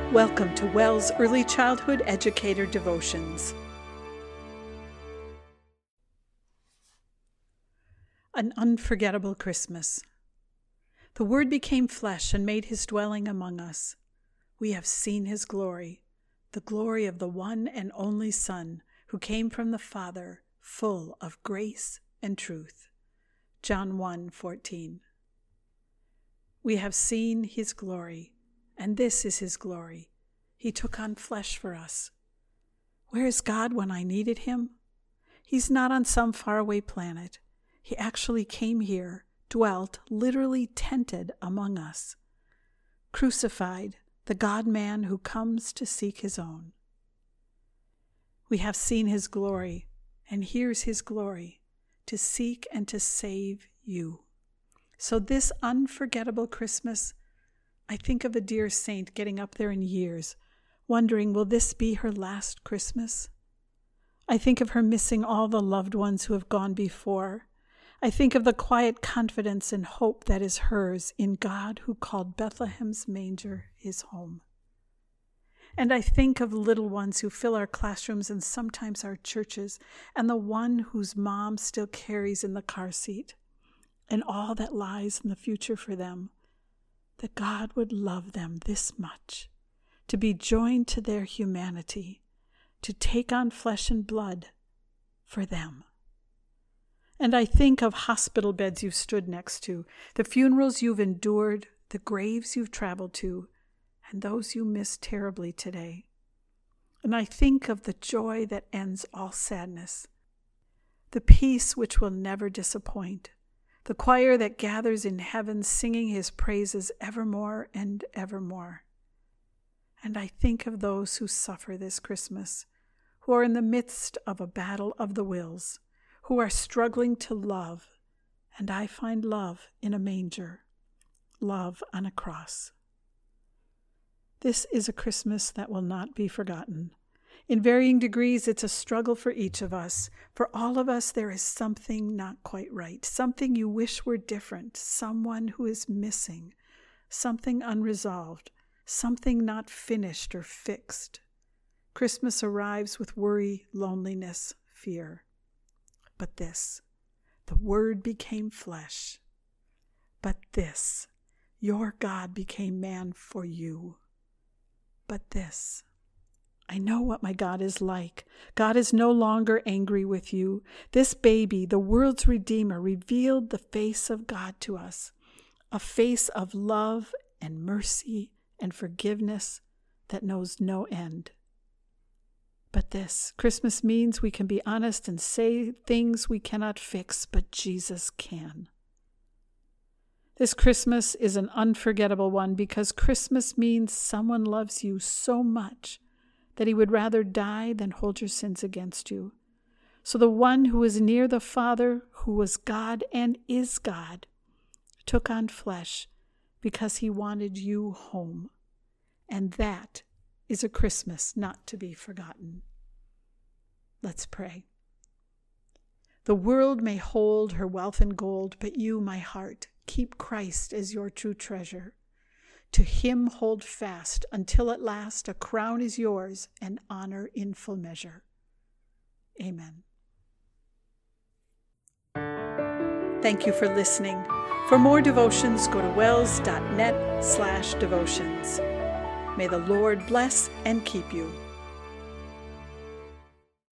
Welcome to WELS Early Childhood Educator Devotions. An Unforgettable Christmas. The Word became flesh and made his dwelling among us. We have seen his glory, the glory of the one and only Son, who came from the Father, full of grace and truth. John 1:14. We have seen his glory, and this is his glory. He took on flesh for us. Where is God when I needed him? He's not on some faraway planet. He actually came here, dwelt, literally tented among us. Crucified, the God-man who comes to seek his own. We have seen his glory, and here's his glory, to seek and to save you. So this unforgettable Christmas, I think of a dear saint getting up there in years, wondering, will this be her last Christmas? I think of her missing all the loved ones who have gone before. I think of the quiet confidence and hope that is hers in God who called Bethlehem's manger his home. And I think of little ones who fill our classrooms and sometimes our churches, and the one whose mom still carries in the car seat, and all that lies in the future for them. That God would love them this much, to be joined to their humanity, to take on flesh and blood for them. And I think of hospital beds you've stood next to, the funerals you've endured, the graves you've traveled to, and those you miss terribly today. And I think of the joy that ends all sadness, the peace which will never disappoint, the choir that gathers in heaven singing his praises evermore and evermore. And I think of those who suffer this Christmas, who are in the midst of a battle of the wills, who are struggling to love, and I find love in a manger, love on a cross. This is a Christmas that will not be forgotten. In varying degrees, it's a struggle for each of us. For all of us, there is something not quite right, something you wish were different, someone who is missing, something unresolved, something not finished or fixed. Christmas arrives with worry, loneliness, fear. But this, the Word became flesh. But this, your God became man for you. But this, I know what my God is like. God is no longer angry with you. This baby, the world's Redeemer, revealed the face of God to us, a face of love and mercy and forgiveness that knows no end. But this, Christmas means we can be honest and say things we cannot fix, but Jesus can. This Christmas is an unforgettable one because Christmas means someone loves you so much that he would rather die than hold your sins against you. So the one who is near the Father, who was God and is God, took on flesh because he wanted you home. And that is a Christmas not to be forgotten. Let's pray. The world may hold her wealth and gold, but you, my heart, keep Christ as your true treasure. To him hold fast until at last a crown is yours and honor in full measure. Amen. Thank you for listening. For more devotions, go to wels.net/devotions. May the Lord bless and keep you.